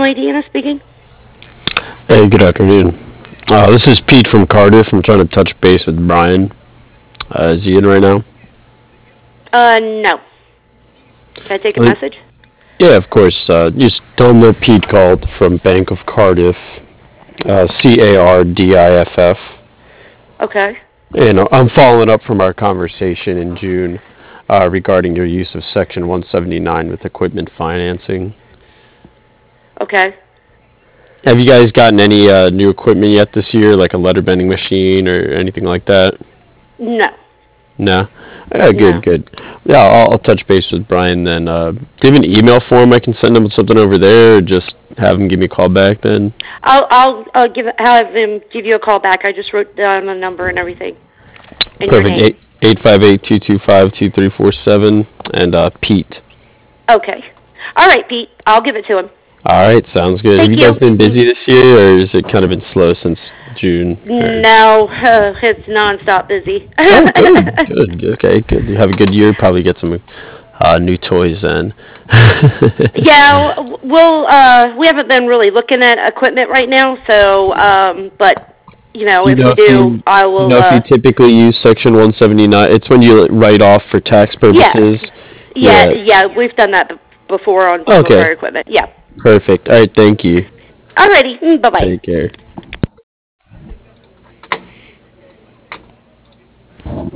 Family, Deanna speaking. Hey, good afternoon. This is Pete from Cardiff. I'm trying to touch base with Brian. Is he in right now? No. Can I take a Uh, message? yeah, of course. Just tell him that Pete called from Bank of Cardiff, Cardiff. Okay. And I'm following up from our conversation in June regarding your use of Section 179 with equipment financing. Okay. Have you guys gotten any new equipment yet this year, like a letter bending machine or anything like that? No. No. Yeah, good, No. good. Yeah, I'll touch base with Brian then. Do you have an email for him? I can send him something over there, or just have him give me a call back then. I'll have him give you a call back. I just wrote down the number and everything. And your Perfect. name. 858-225-2347 and Pete. Okay. All right, Pete. I'll give it to him. All right, sounds good. Have Thank you guys you. been busy this year, or has it kind of been slow since June? Or... No, it's nonstop busy. Oh, good, good. Okay, good. You have a good year. Probably get some new toys then. Yeah, we haven't been really looking at equipment right now, so, but, Do you if know we if do, I do you will, know if you typically use Section 179? It's when you write off for tax yes. purposes. Yeah, Yeah. yeah, we've done that before on some of Okay. our equipment. Yeah. Perfect. All right. Thank you. Alrighty. Bye-bye. Take care.